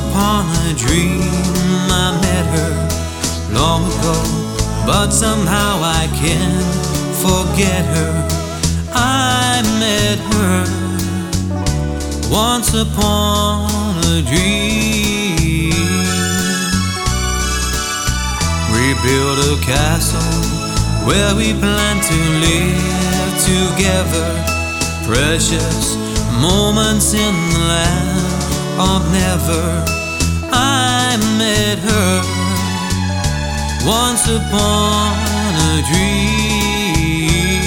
upon a dream I met her long ago, but somehow I can't forget her. I met her once upon a dream. We built a castle where we plan to live together. Precious moments in the land of never. I met her once upon a dream.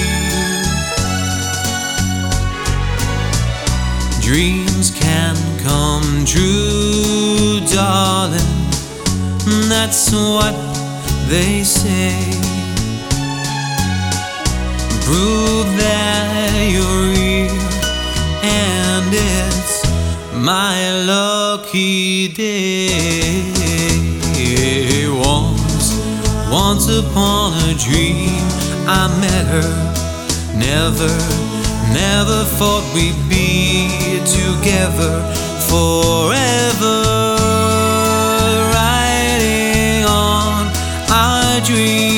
Dreams can come true, darling, that's what they say. Prove that you're real, and it's my lucky day. Once upon a dream I met her. Never thought we'd be together forever, riding on our dream.